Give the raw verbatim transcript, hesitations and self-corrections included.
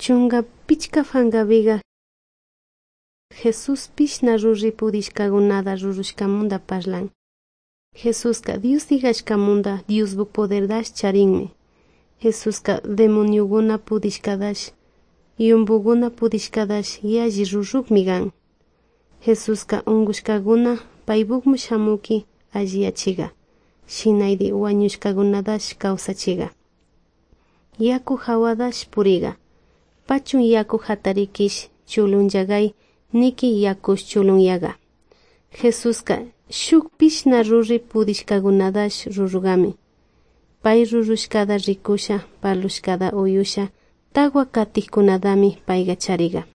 Chunga pichka fangabiga Jesus pishna ruri pudishkagunada rurushkamunda parlan. Jesuska Dios digashkamunda Dios bu poder dash charinme. Jesuska demonioguna pudishkadash yumbuguna pudishkadash yaji ruruk migan. Jesuska ungushkaguna paibukmu shamuki alliachiga. Shinaidi wañushkagunadash kawsachiga. Yaku hawadash puriga. Pachun yaku hatarikish chulun yagay niki yakush chulun yaga. Jesuska shuk pishna ruri pudishkagunadash rurugami. Pay rurushkada rikusha palushkada uyusha tawa katijkunadami payga chariga.